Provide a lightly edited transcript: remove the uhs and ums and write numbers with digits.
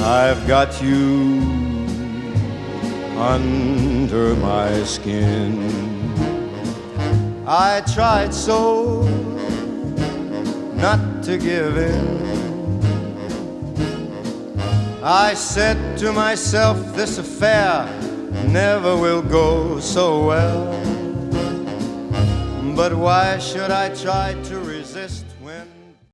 I've got you under my skin. I tried so not to give in. I said to myself, this affair never will go so well. But why should I try to resist